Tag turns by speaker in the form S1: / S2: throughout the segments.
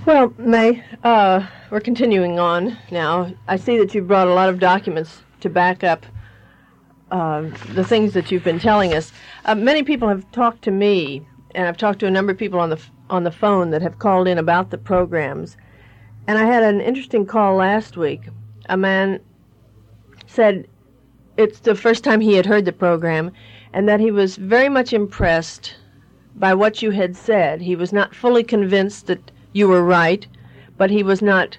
S1: Well, May, we're continuing on now. I see that you brought a lot of documents to back up the things that you've been telling us. Many people have talked to me, and I've talked to a number of people on the phone that have called in about the programs. And I had an interesting call last week. A man said it's the first time he had heard the program, and that he was very much impressed by what you had said. He was not fully convinced that you were right, but he was not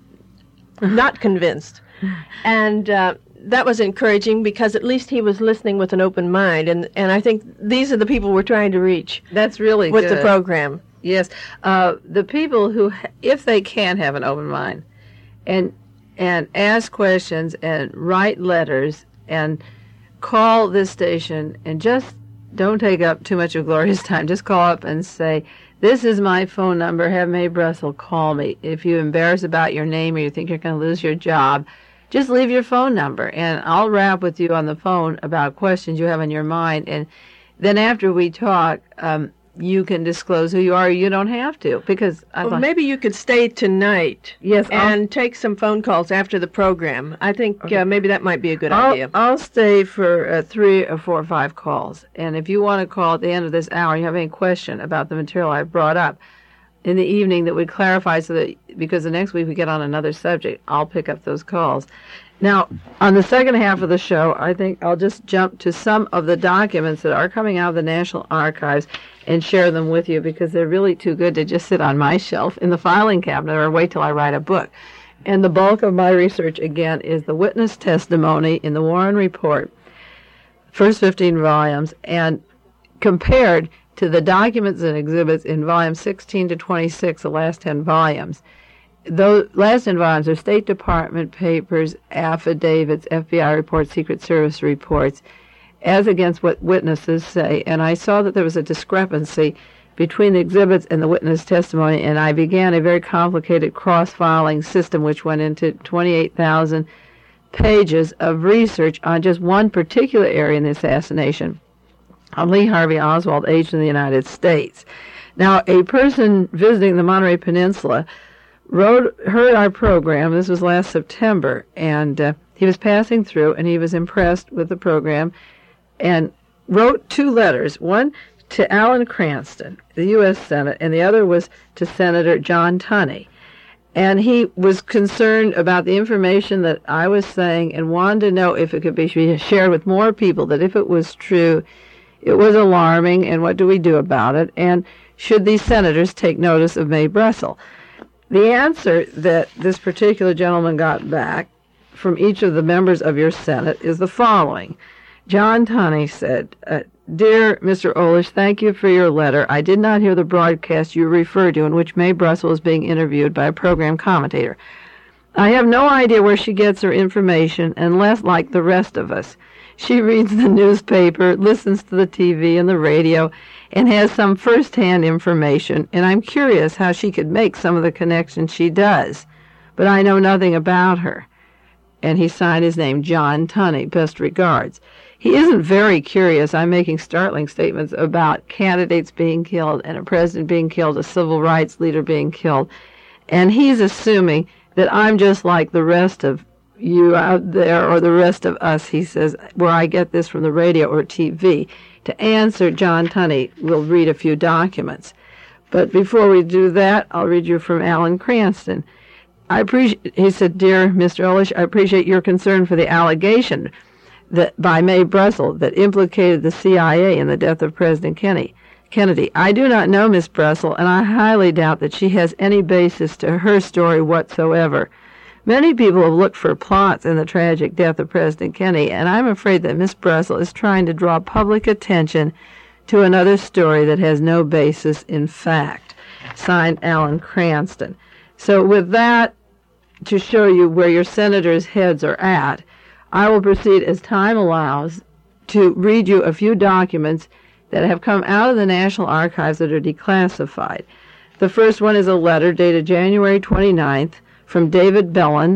S1: convinced. And that was encouraging because at least he was listening with an open mind. And I think these are the people we're trying to reach.
S2: That's really
S1: with
S2: good.
S1: The program.
S2: Yes. The people who, if they can have an open mind and ask questions and write letters and call this station and just don't take up too much of Gloria's time. Just call up and say, this is my phone number. Have May Brussel call me. If you're embarrassed about your name or you think you're going to lose your job, just leave your phone number, and I'll rap with you on the phone about questions you have in your mind. And then after we talk, you can disclose who you are. You don't have to, because
S1: maybe you could stay tonight.
S2: Yes,
S1: and take some phone calls after the program. I think maybe that might be a good idea.
S2: I'll stay for 3 or 4 or 5 calls. And if you want to call at the end of this hour, you have any question about the material I brought up in the evening that would clarify, so that because the next week we get on another subject, I'll pick up those calls. Now, on the second half of the show, I think I'll just jump to some of the documents that are coming out of the National Archives and share them with you, because they're really too good to just sit on my shelf in the filing cabinet or wait till I write a book. And the bulk of my research, again, is the witness testimony in the Warren Report, first 15 volumes, and compared to the documents and exhibits in volumes 16 to 26, the last 10 volumes. Those last 10 volumes are State Department papers, affidavits, FBI reports, Secret Service reports, as against what witnesses say. And I saw that there was a discrepancy between the exhibits and the witness testimony, and I began a very complicated cross-filing system which went into 28,000 pages of research on just one particular area in the assassination, on Lee Harvey Oswald, agent of the United States. Now, a person visiting the Monterey Peninsula heard our program. This was last September, and he was passing through, and he was impressed with the program, and wrote 2 letters, one to Alan Cranston, the U.S. Senate, and the other was to Senator John Tunney. And he was concerned about the information that I was saying and wanted to know if it could be shared with more people, that if it was true, it was alarming, and what do we do about it, and should these senators take notice of May Brussel? The answer that this particular gentleman got back from each of the members of your Senate is the following. John Tunney said, Dear Mr. Olish, thank you for your letter. I did not hear the broadcast you referred to in which May Brussel is being interviewed by a program commentator. I have no idea where she gets her information, unless, like the rest of us, she reads the newspaper, listens to the TV and the radio, and has some first-hand information, and I'm curious how she could make some of the connections she does. But I know nothing about her. And he signed his name, John Tunney. Best regards. He isn't very curious. I'm making startling statements about candidates being killed and a president being killed, a civil rights leader being killed. And he's assuming that I'm just like the rest of you out there, or the rest of us, he says, where I get this from the radio or TV. To answer John Tunney, we'll read a few documents. But before we do that, I'll read you from Alan Cranston. He said, Dear Mr. Olish, I appreciate your concern for the allegation that by May Brussel that implicated the CIA in the death of President Kennedy. I do not know Miss Brussel, and I highly doubt that she has any basis to her story whatsoever. Many people have looked for plots in the tragic death of President Kennedy, and I'm afraid that Miss Brussel is trying to draw public attention to another story that has no basis in fact. Signed, Alan Cranston. So with that, to show you where your senators' heads are at, I will proceed as time allows to read you a few documents that have come out of the National Archives that are declassified. The first one is a letter dated January 29th from David Bellin.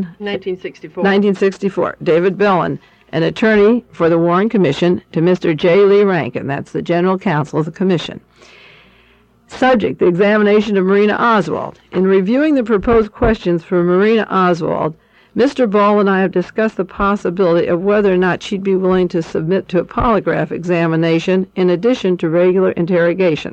S1: 1964.
S2: David Bellin, an attorney for the Warren Commission, to Mr. J. Lee Rankin. That's the general counsel of the commission. Subject, the examination of Marina Oswald. In reviewing the proposed questions for Marina Oswald, Mr. Ball and I have discussed the possibility of whether or not she'd be willing to submit to a polygraph examination in addition to regular interrogation.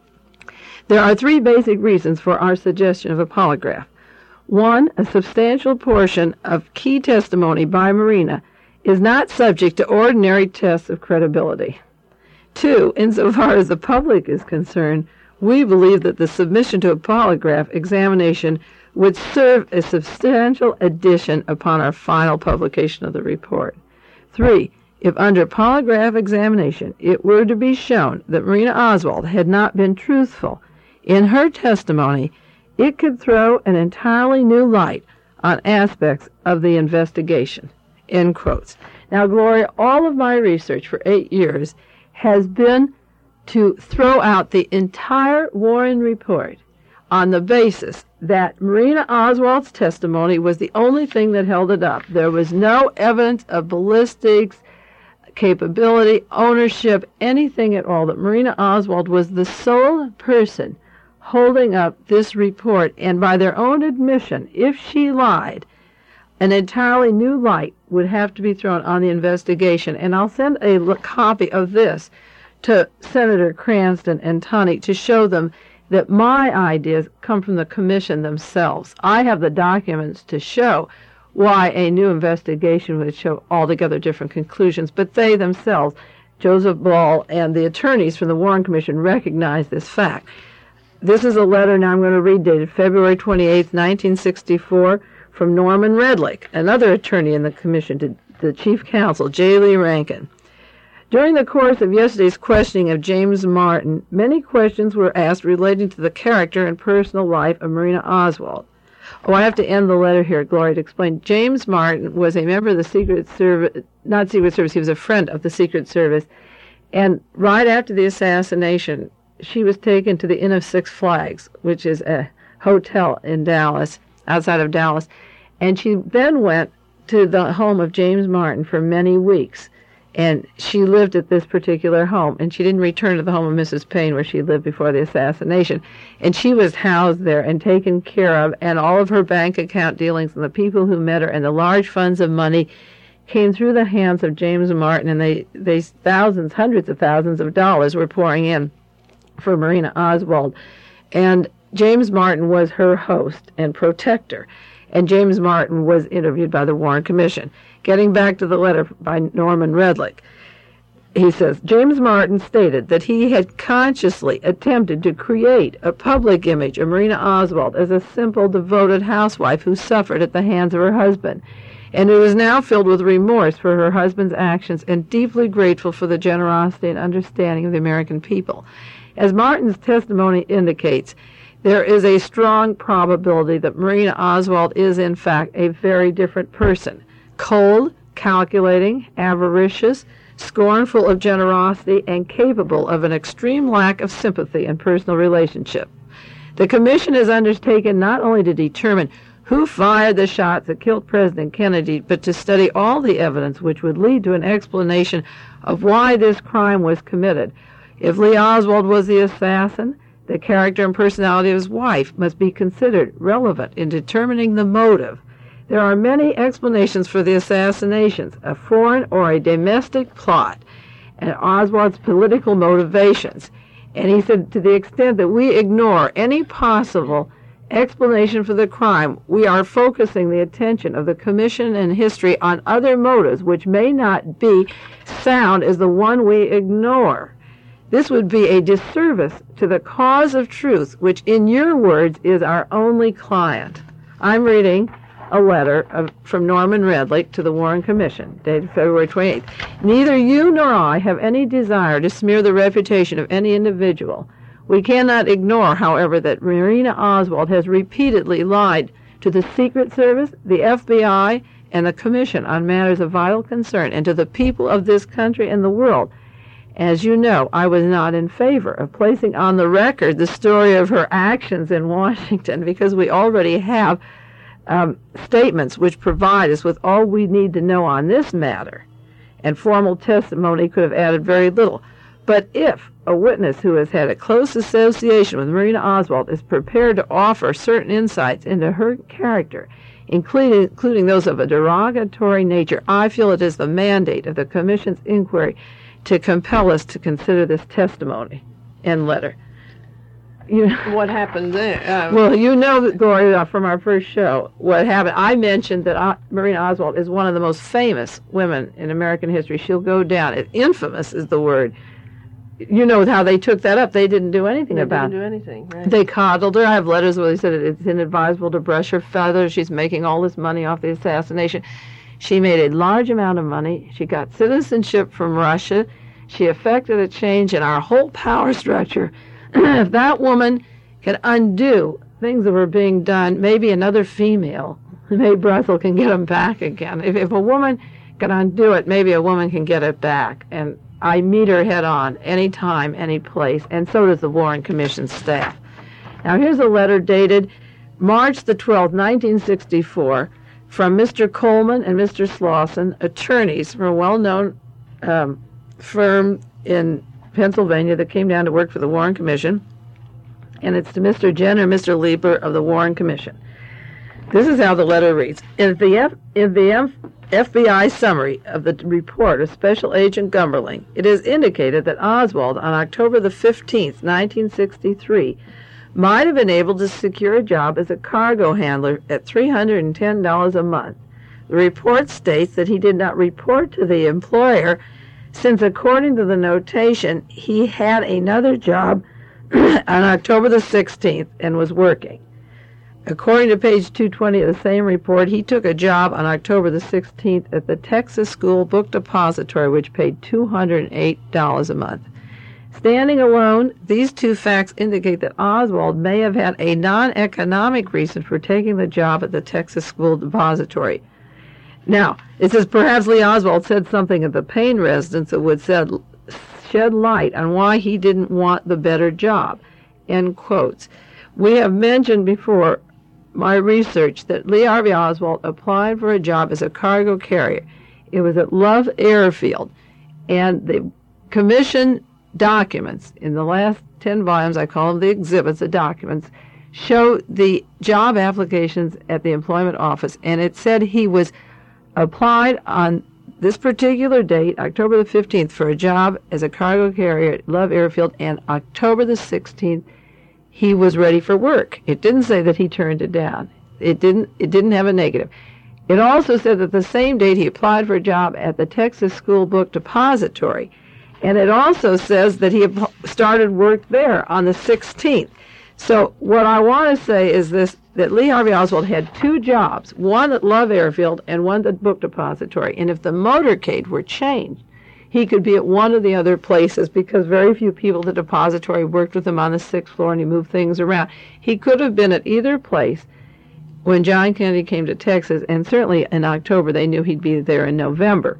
S2: There are three basic reasons for our suggestion of a polygraph. One, a substantial portion of key testimony by Marina is not subject to ordinary tests of credibility. Two, insofar as the public is concerned, we believe that the submission to a polygraph examination would serve a substantial addition upon our final publication of the report. Three, if under polygraph examination it were to be shown that Marina Oswald had not been truthful in her testimony, it could throw an entirely new light on aspects of the investigation. End quotes. Now, Gloria, all of my research for 8 years has been to throw out the entire Warren report on the basis that Marina Oswald's testimony was the only thing that held it up. There was no evidence of ballistics, capability, ownership, anything at all. That Marina Oswald was the sole person holding up this report, and by their own admission, if she lied, an entirely new light would have to be thrown on the investigation. And I'll send a copy of this to Senator Cranston and Tunney to show them that my ideas come from the commission themselves. I have the documents to show why a new investigation would show altogether different conclusions, but they themselves, Joseph Ball and the attorneys from the Warren Commission, recognize this fact. This is a letter now I'm going to read dated February 28, 1964, from Norman Redlich, another attorney in the commission, to the chief counsel, J. Lee Rankin. During the course of yesterday's questioning of James Martin, many questions were asked relating to the character and personal life of Marina Oswald. Oh, I have to end the letter here, Gloria, to explain. James Martin was a member of the Secret Service, not Secret Service, he was a friend of the Secret Service, and right after the assassination, she was taken to the Inn of Six Flags, which is a hotel in Dallas, outside of Dallas, and she then went to the home of James Martin for many weeks. And she lived at this particular home, and she didn't return to the home of Mrs. Payne where she lived before the assassination. And she was housed there and taken care of, and all of her bank account dealings and the people who met her and the large funds of money came through the hands of James Martin, and they thousands, hundreds of thousands of dollars were pouring in for Marina Oswald. And James Martin was her host and protector, and James Martin was interviewed by the Warren Commission. Getting back to the letter by Norman Redlich, he says, James Martin stated that he had consciously attempted to create a public image of Marina Oswald as a simple, devoted housewife who suffered at the hands of her husband, and who is now filled with remorse for her husband's actions and deeply grateful for the generosity and understanding of the American people. As Martin's testimony indicates, there is a strong probability that Marina Oswald is, in fact, a very different person. Cold, calculating, avaricious, scornful of generosity, and capable of an extreme lack of sympathy and personal relationship. The commission has undertaken not only to determine who fired the shots that killed President Kennedy, but to study all the evidence which would lead to an explanation of why this crime was committed. If Lee Oswald was the assassin, the character and personality of his wife must be considered relevant in determining the motive. There are many explanations for the assassinations, a foreign or a domestic plot, and Oswald's political motivations. And he said, to the extent that we ignore any possible explanation for the crime, we are focusing the attention of the commission and history on other motives which may not be sound as the one we ignore. This would be a disservice to the cause of truth, which in your words is our only client. I'm reading a letter from Norman Redlich to the Warren Commission, dated February 28th. Neither you nor I have any desire to smear the reputation of any individual. We cannot ignore, however, that Marina Oswald has repeatedly lied to the Secret Service, the FBI, and the Commission on matters of vital concern, and to the people of this country and the world. As you know, I was not in favor of placing on the record the story of her actions in Washington, because we already have statements which provide us with all we need to know on this matter, and formal testimony could have added very little. But if a witness who has had a close association with Marina Oswald is prepared to offer certain insights into her character, including those of a derogatory nature, I feel it is the mandate of the Commission's inquiry to compel us to consider this testimony." End letter.
S1: What happened there?
S2: Well, you know, Gloria, from our first show, what happened. I mentioned that Marina Oswald is one of the most famous women in American history. She'll go down. Infamous is the word. You know how they took that up. They didn't do anything about it.
S1: They didn't do anything, right?
S2: They coddled her. I have letters where they said it's inadvisable to brush her feathers. She's making all this money off the assassination. She made a large amount of money. She got citizenship from Russia. She effected a change in our whole power structure. If that woman can undo things that were being done, maybe another female, maybe Brussels can get them back again. If a woman can undo it, maybe a woman can get it back. And I meet her head on, any time, any place, and so does the Warren Commission staff. Now here's a letter dated March the 12th, 1964, from Mr. Coleman and Mr. Slauson, attorneys from a well-known firm in Pennsylvania that came down to work for the Warren Commission, and it's to Mr. Jenner and Mr. Lieber of the Warren Commission. This is how the letter reads. In the FBI summary of the report of Special Agent Gumberling, it is indicated that Oswald, on October the 15th, 1963, might have been able to secure a job as a cargo handler at $310 a month. The report states that he did not report to the employer since, according to the notation, he had another job on October the 16th and was working. According to page 220 of the same report, he took a job on October the 16th at the Texas School Book Depository, which paid $208 a month. Standing alone, these two facts indicate that Oswald may have had a non-economic reason for taking the job at the Texas School Depository. Now, it says perhaps Lee Oswald said something at the Payne residence that would shed light on why he didn't want the better job. End quotes. We have mentioned before my research that Lee Harvey Oswald applied for a job as a cargo carrier. It was at Love Airfield, and the commission documents in the last 10 volumes, I call them the exhibits, the documents, show the job applications at the employment office, and it said he was applied on this particular date, October the 15th, for a job as a cargo carrier at Love Airfield, and October the 16th, he was ready for work. It didn't say that he turned it down. It didn't have a negative. It also said that the same date he applied for a job at the Texas School Book Depository, and it also says that he started work there on the 16th. So what I want to say is this, that Lee Harvey Oswald had two jobs, one at Love Airfield and one at Book Depository. And if the motorcade were changed, he could be at one of the other places because very few people at the depository worked with him on the 6th floor and he moved things around. He could have been at either place when John Kennedy came to Texas, and certainly in October they knew he'd be there in November.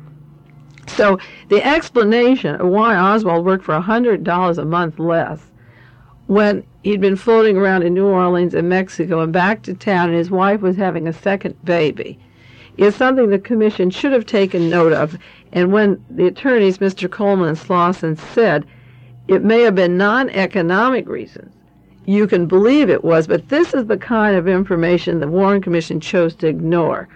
S2: So the explanation of why Oswald worked for $100 a month less when he'd been floating around in New Orleans and Mexico and back to town and his wife was having a second baby is something the commission should have taken note of. And when the attorneys, Mr. Coleman and Slauson, said it may have been non-economic reasons, you can believe it was, but this is the kind of information the Warren Commission chose to ignore.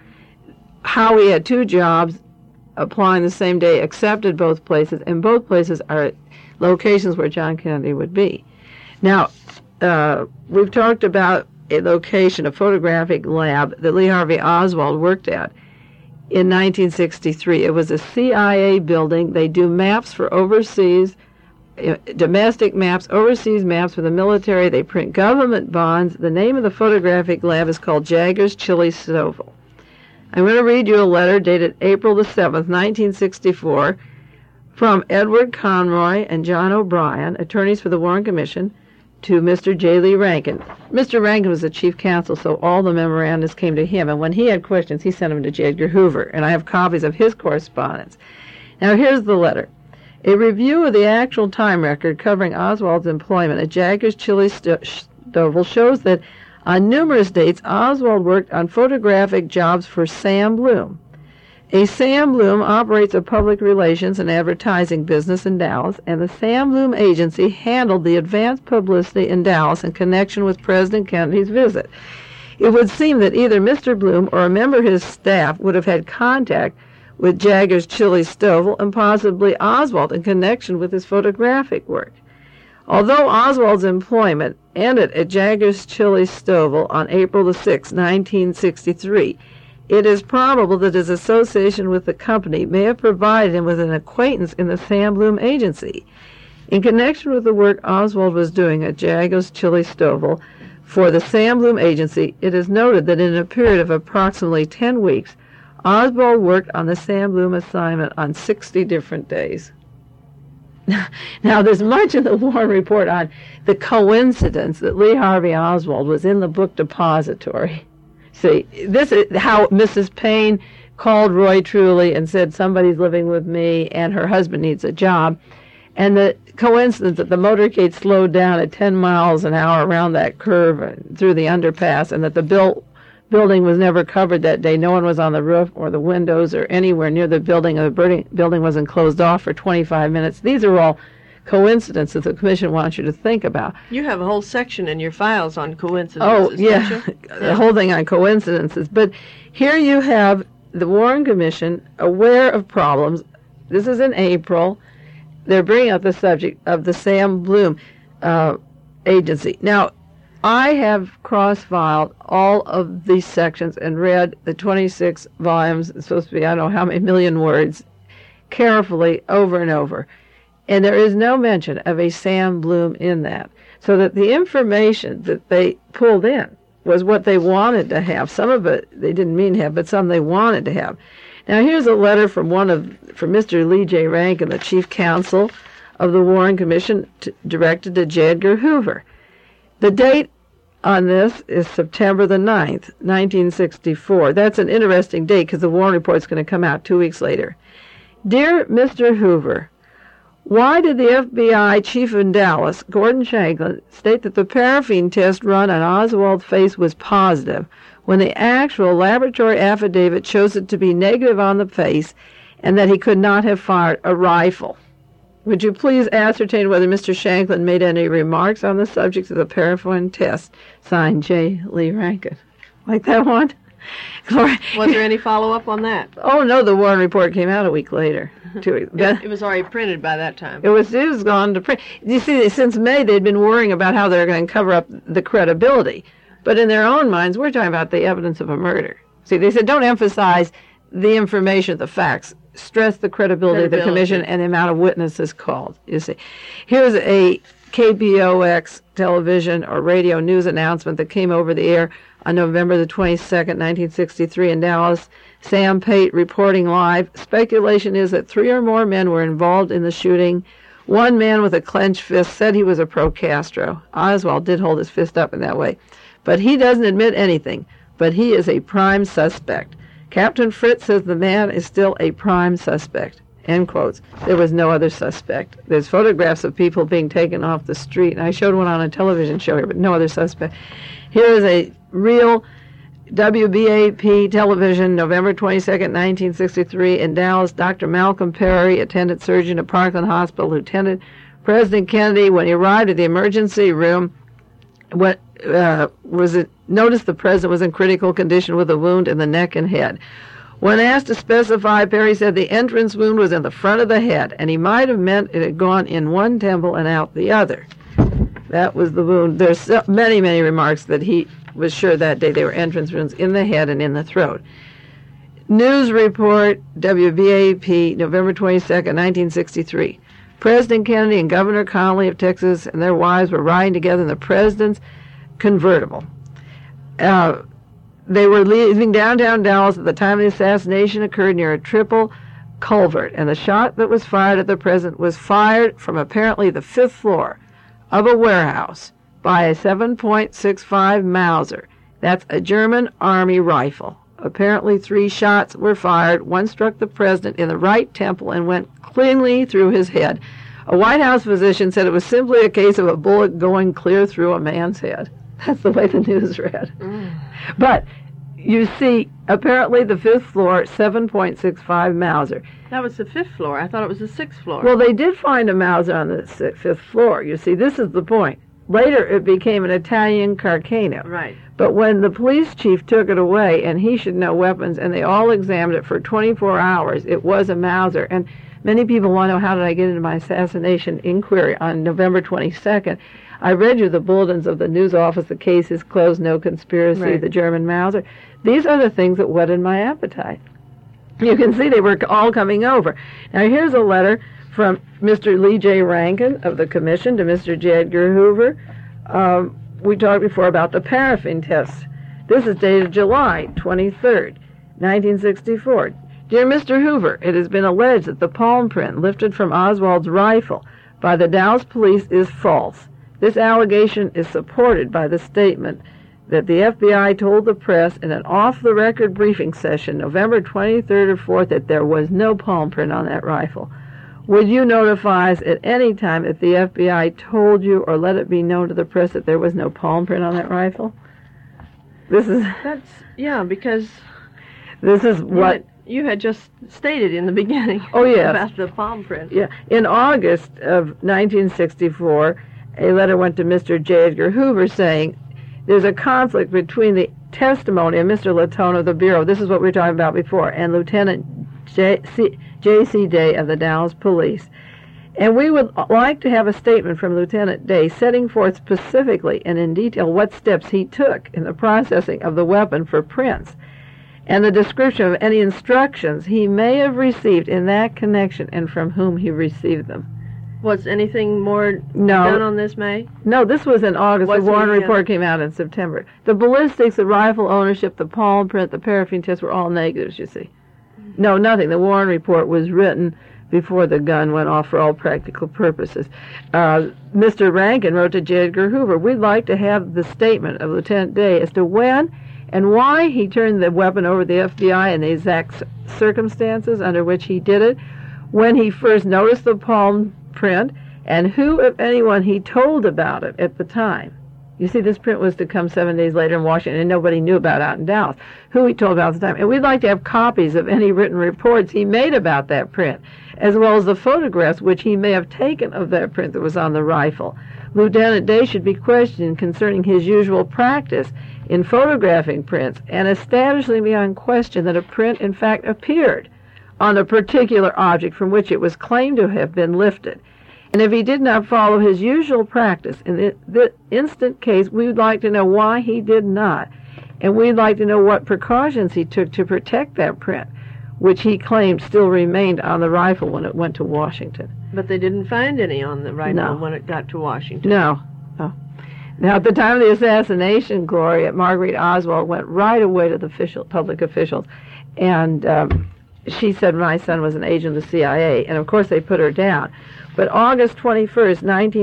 S2: How he had two jobs, applying the same day, accepted both places, and both places are locations where John Kennedy would be. Now, we've talked about a location, a photographic lab that Lee Harvey Oswald worked at in 1963. It was a CIA building. They do maps for overseas, domestic maps, overseas maps for the military. They print government bonds. The name of the photographic lab is called Jaggers Chili Stovall. I'm going to read you a letter dated April the 7th, 1964, from Edward Conroy and John O'Brien, attorneys for the Warren Commission, to Mr. J. Lee Rankin. Mr. Rankin was the chief counsel, so all the memorandums came to him, and when he had questions, he sent them to J. Edgar Hoover, and I have copies of his correspondence. Now, here's the letter. A review of the actual time record covering Oswald's employment at Jaggers Chili Stovall shows that on numerous dates, Oswald worked on photographic jobs for Sam Bloom. A Sam Bloom operates a public relations and advertising business in Dallas, and the Sam Bloom Agency handled the advanced publicity in Dallas in connection with President Kennedy's visit. It would seem that either Mr. Bloom or a member of his staff would have had contact with Jaggers Chili Stovall and possibly Oswald in connection with his photographic work. Although Oswald's employment ended at Jaggers Chili Stovall on April 6, 1963, it is probable that his association with the company may have provided him with an acquaintance in the Sam Bloom Agency. In connection with the work Oswald was doing at Jaggers Chili Stovall for the Sam Bloom Agency, it is noted that in a period of approximately 10 weeks, Oswald worked on the Sam Bloom assignment on 60 different days. Now, there's much in the Warren Report on the coincidence that Lee Harvey Oswald was in the book depository. See, this is how Mrs. Payne called Roy Truly and said, somebody's living with me and her husband needs a job. And the coincidence that the motorcade slowed down at 10 miles an hour around that curve through the underpass, and that the building was never covered that day. No one was on the roof or the windows or anywhere near the building. The building wasn't closed off for 25 minutes. These are all coincidences the Commission wants you to think about.
S1: You have a whole section in your files on coincidences.
S2: Oh, yeah, the whole thing on coincidences. But here you have the Warren Commission aware of problems. This is in April. They're bringing up the subject of the Sam Bloom Agency. Now, I have cross-filed all of these sections and read the 26 volumes, it's supposed to be I don't know how many million words, carefully over and over. And there is no mention of a Sam Bloom in that. So that the information that they pulled in was what they wanted to have. Some of it they didn't mean to have, but some they wanted to have. Now here's a letter from Mr. Lee J. Rankin, the chief counsel of the Warren Commission, directed to J. Edgar Hoover. The date on this is September the 9th, 1964. That's an interesting date because the Warren Report is going to come out 2 weeks later. Dear Mr. Hoover, why did the FBI chief in Dallas, Gordon Shanklin, state that the paraffin test run on Oswald's face was positive when the actual laboratory affidavit shows it to be negative on the face and that he could not have fired a rifle? Would you please ascertain whether Mr. Shanklin made any remarks on the subject of the paraffin test? Signed, J. Lee Rankin. Like that one?
S1: Was there any follow-up on that?
S2: Oh, no, the Warren Report came out a week later. 2 weeks.
S1: It was already printed by that time.
S2: It was gone to print. You see, since May, they'd been worrying about how they're going to cover up the credibility. But in their own minds, we're talking about the evidence of a murder. See, they said, don't emphasize the information, the facts. Stress the credibility of the Commission and the amount of witnesses called, you see. Here's a KBOX television or radio news announcement that came over the air on November the 22nd, 1963 in Dallas. Sam Pate reporting live. Speculation is that 3 or more men were involved in the shooting. One man with a clenched fist said he was a pro-Castro. Oswald did hold his fist up in that way. But he doesn't admit anything. But he is a prime suspect. Captain Fritz says the man is still a prime suspect. End quotes. There was no other suspect. There's photographs of people being taken off the street. And I showed one on a television show here, but no other suspect. Here is a real WBAP television, November 22nd, 1963, in Dallas. Dr. Malcolm Perry, attendant surgeon at Parkland Hospital, who attended President Kennedy when he arrived at the emergency room. Noticed the president was in critical condition with a wound in the neck and head. When asked to specify, Perry said the entrance wound was in the front of the head, and he might have meant it had gone in one temple and out the other. That was the wound. There's so many, many remarks that he was sure that day they were entrance wounds in the head and in the throat. News report, WBAP, November 22nd, 1963. President Kennedy and Governor Connally of Texas and their wives were riding together in the president's convertible. They were leaving downtown Dallas at the time the assassination occurred near a triple culvert, and the shot that was fired at the president was fired from apparently the 5th floor of a warehouse by a 7.65 Mauser. That's a German army rifle. Apparently 3 shots were fired. One struck the president in the right temple and went cleanly through his head. A White House physician said it was simply a case of a bullet going clear through a man's head. That's the way the news read. But you see, apparently the 5th floor, 7.65 Mauser.
S1: That was the 5th floor. I thought it was the 6th floor.
S2: Well, they did find a Mauser on the 5th floor. You see, this is the point. Later, it became an Italian Carcano.
S1: Right.
S2: But when the police chief took it away, and he should know weapons, and they all examined it for 24 hours, it was a Mauser. And many people want to know, how did I get into my assassination inquiry on November 22nd? I read you the bulletins of the news office, the case is closed, no conspiracy,
S1: right.
S2: The German Mauser. These are the things that whetted my appetite. You can see they were all coming over. Now, here's a letter from Mr. Lee J. Rankin of the Commission to Mr. J. Edgar Hoover. We talked before about the paraffin test. This is dated July 23rd, 1964. Dear Mr. Hoover, it has been alleged that the palm print lifted from Oswald's rifle by the Dallas police is false. This allegation is supported by the statement that the FBI told the press in an off-the-record briefing session November 23rd or 4th that there was no palm print on that rifle. Would you notify us at any time if the FBI told you or let it be known to the press that there was no palm print on that rifle?
S1: Because
S2: this is what
S1: you had just stated in the beginning.
S2: Oh, yes.
S1: About the palm print.
S2: Yeah. In August of 1964, a letter went to Mr. J. Edgar Hoover saying there's a conflict between the testimony of Mr. Latone of the Bureau, this is what we were talking about before, and Lieutenant J.C. Day of the Dallas Police. And we would like to have a statement from Lieutenant Day setting forth specifically and in detail what steps he took in the processing of the weapon for prints and the description of any instructions he may have received in that connection and from whom he received them.
S1: Was anything more done on this, May?
S2: No, this was in August. The Warren report came out in September. The ballistics, the rifle ownership, the palm print, the paraffin test were all negatives, you see. No, nothing. The Warren report was written before the gun went off for all practical purposes. Mr. Rankin wrote to J. Edgar Hoover, we'd like to have the statement of Lieutenant Day as to when and why he turned the weapon over to the FBI and the exact circumstances under which he did it, when he first noticed the palm print, and who, if anyone, he told about it at the time. You see, this print was to come 7 days later in Washington, and nobody knew about it out in Dallas. Who he told about at the time. And we'd like to have copies of any written reports he made about that print, as well as the photographs which he may have taken of that print that was on the rifle. Lieutenant Day should be questioned concerning his usual practice in photographing prints, and establishing beyond question that a print, in fact, appeared on a particular object from which it was claimed to have been lifted. And if he did not follow his usual practice in the instant case, we would like to know why he did not. And we'd like to know what precautions he took to protect that print, which he claimed still remained on the rifle when it went to Washington.
S1: But they didn't find any on the rifle when it got to Washington.
S2: No. Now, at the time of the assassination, Gloria, Marguerite Oswald went right away to the public officials, and she said my son was an agent of the CIA, and of course they put her down. But August 21st,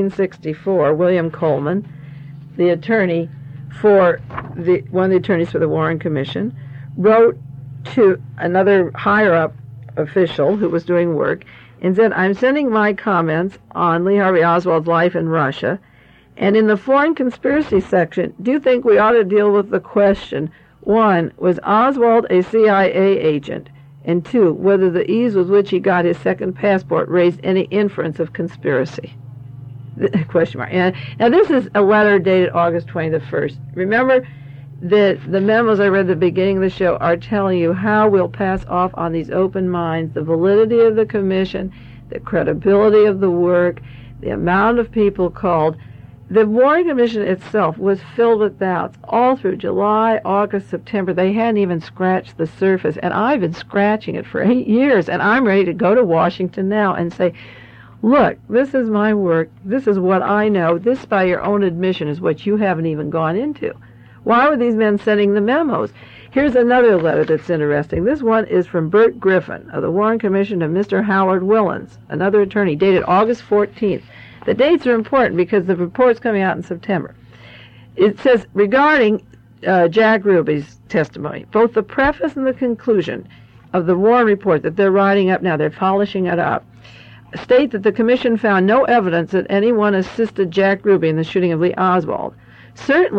S2: 1964, William Coleman, the attorney for one of the attorneys for the Warren Commission, wrote to another higher-up official who was doing work and said, I'm sending my comments on Lee Harvey Oswald's life in Russia, and in the foreign conspiracy section, do you think we ought to deal with the question, 1, was Oswald a CIA agent? And 2, whether the ease with which he got his second passport raised any inference of conspiracy? Question mark. And now this is a letter dated August 21st. Remember that the memos I read at the beginning of the show are telling you how we'll pass off on these open minds the validity of the commission, the credibility of the work, the amount of people called. The Warren Commission itself was filled with doubts all through July, August, September. They hadn't even scratched the surface, and I've been scratching it for 8 years, and I'm ready to go to Washington now and say, look, this is my work, this is what I know, this by your own admission is what you haven't even gone into. Why were these men sending the memos? Here's another letter that's interesting. This one is from Bert Griffin of the Warren Commission to Mr. Howard Willans, another attorney, dated August 14th. The dates are important because the report's coming out in September. It says, regarding Jack Ruby's testimony, both the preface and the conclusion of the Warren report that they're writing up now, they're polishing it up, state that the commission found no evidence that anyone assisted Jack Ruby in the shooting of Lee Oswald. Certainly,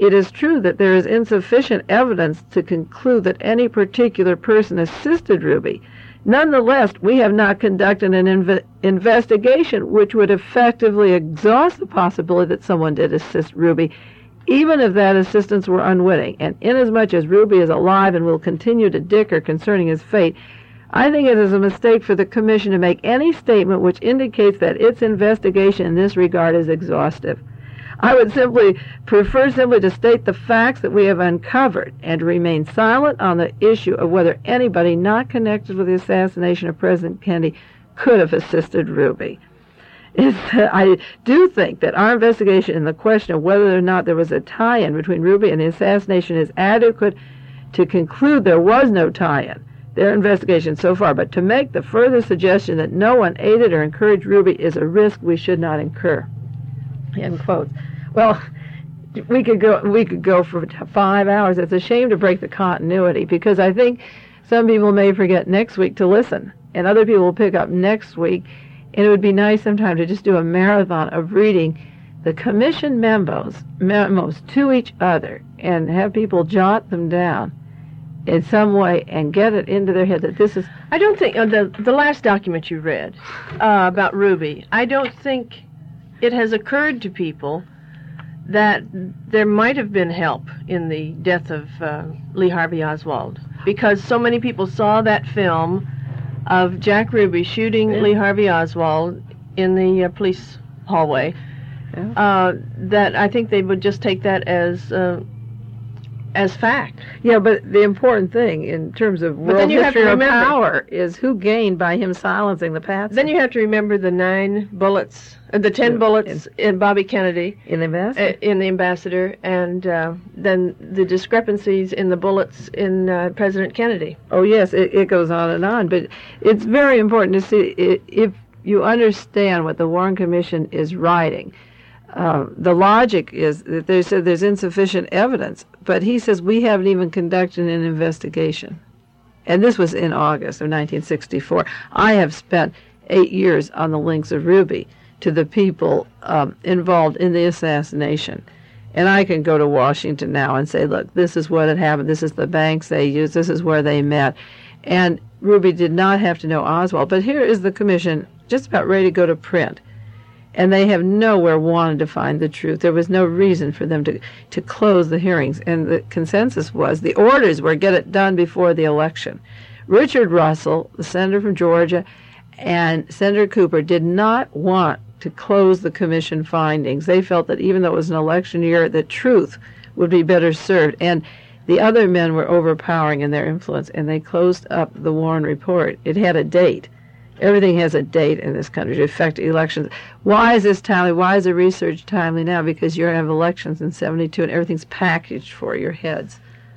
S2: it is true that there is insufficient evidence to conclude that any particular person assisted Ruby. Nonetheless, we have not conducted an investigation which would effectively exhaust the possibility that someone did assist Ruby, even if that assistance were unwitting. And inasmuch as Ruby is alive and will continue to dicker concerning his fate, I think it is a mistake for the Commission to make any statement which indicates that its investigation in this regard is exhaustive. I would prefer to state the facts that we have uncovered and to remain silent on the issue of whether anybody not connected with the assassination of President Kennedy could have assisted Ruby. I do think that our investigation in the question of whether or not there was a tie-in between Ruby and the assassination is adequate to conclude there was no tie-in. Their investigation so far, but to make the further suggestion that no one aided or encouraged Ruby is a risk we should not incur. End quote. Well, we could go for 5 hours. It's a shame to break the continuity, because I think some people may forget next week to listen, and other people will pick up next week, and it would be nice sometime to just do a marathon of reading the Commission memos to each other and have people jot them down in some way and get it into their head that this is...
S1: I don't think, the last document you read about Ruby, I don't think it has occurred to people that there might have been help in the death of Lee Harvey Oswald, because so many people saw that film of Jack Ruby shooting Lee Harvey Oswald in the police hallway, that I think they would just take that as fact.
S2: Yeah, but the important thing in terms of world history of power is who gained by him silencing the Patsy.
S1: Then you have to remember the 10 bullets in Bobby Kennedy.
S2: In the
S1: Ambassador, and then the discrepancies in the bullets in President Kennedy.
S2: Oh, yes, it goes on and on. But it's very important to see, if you understand what the Warren Commission is writing, the logic is that they said there's insufficient evidence, but he says we haven't even conducted an investigation. And this was in August of 1964. I have spent 8 years on the links of Ruby to the people involved in the assassination. And I can go to Washington now and say, look, this is what had happened, this is the banks they used, this is where they met. And Ruby did not have to know Oswald. But here is the Commission just about ready to go to print. And they have nowhere wanted to find the truth. There was no reason for them to close the hearings. And the consensus was, the orders were get it done before the election. Richard Russell, the senator from Georgia, and Senator Cooper did not want to close the Commission findings. They felt that even though it was an election year, the truth would be better served. And the other men were overpowering in their influence, and they closed up the Warren Report. It had a date. Everything has a date in this country to affect elections. Why is this timely? Why is the research timely now? Because you're going to have elections in 72 and everything's packaged for your heads,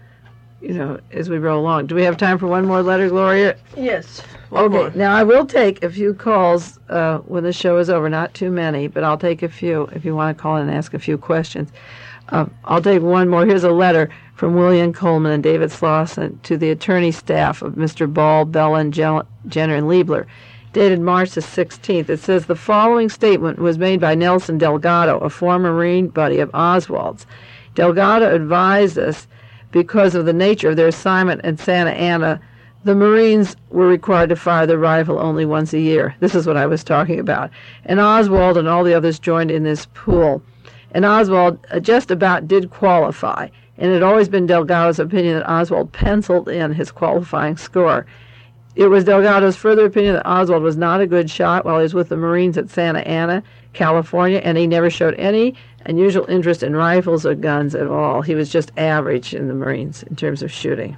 S2: as we roll along. Do we have time for one more letter, Gloria?
S1: Yes.
S2: Okay. Now, I will take a few calls when the show is over. Not too many, but I'll take a few if you want to call in and ask a few questions. I'll take one more. Here's a letter from William Coleman and David Slauson to the attorney staff of Mr. Ball, Bellin, Jenner, and Liebler, dated March the 16th. It says, the following statement was made by Nelson Delgado, a former Marine buddy of Oswald's. Delgado advised us, because of the nature of their assignment at Santa Ana, the Marines were required to fire the rifle only once a year. This is what I was talking about. And Oswald and all the others joined in this pool. And Oswald just about did qualify. And it had always been Delgado's opinion that Oswald penciled in his qualifying score. It was Delgado's further opinion that Oswald was not a good shot while he was with the Marines at Santa Ana, California, and he never showed any unusual interest in rifles or guns at all. He was just average in the Marines in terms of shooting.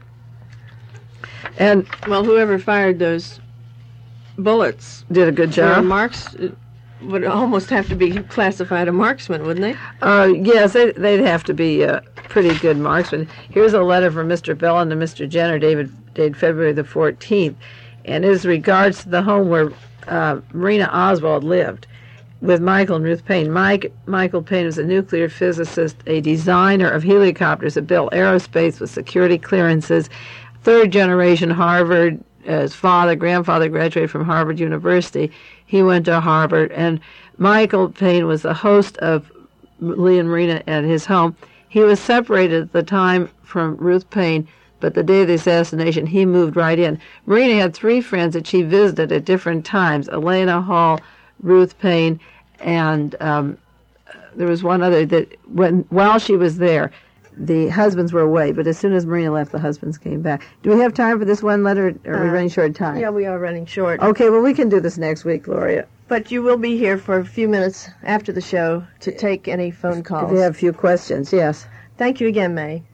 S2: And
S1: well, whoever fired those bullets
S2: did a good job.
S1: Marks would almost have to be classified a marksman, wouldn't they?
S2: Yes, they'd have to be pretty good marksmen. Here's a letter from Mr. Bellin to Mr. Jenner, dated February the 14th, and it is regards to the home where Marina Oswald lived with Michael and Ruth Payne. Michael Payne was a nuclear physicist, a designer of helicopters that built aerospace with security clearances, third generation Harvard. His grandfather graduated from Harvard University. He went to Harvard, and Michael Payne was the host of Lee and Marina at his home. He was separated at the time from Ruth Paine, but the day of the assassination, he moved right in. Marina had 3 friends that she visited at different times: Elena Hall, Ruth Paine, and there was one other that while she was there, the husbands were away, but as soon as Marina left, the husbands came back. Do we have time for this one letter, or are we running short of time?
S1: Yeah, we are running short.
S2: Okay, well, we can do this next week, Gloria.
S1: But you will be here for a few minutes after the show to take any phone calls.
S2: If you have a few questions, yes.
S1: Thank you again, May.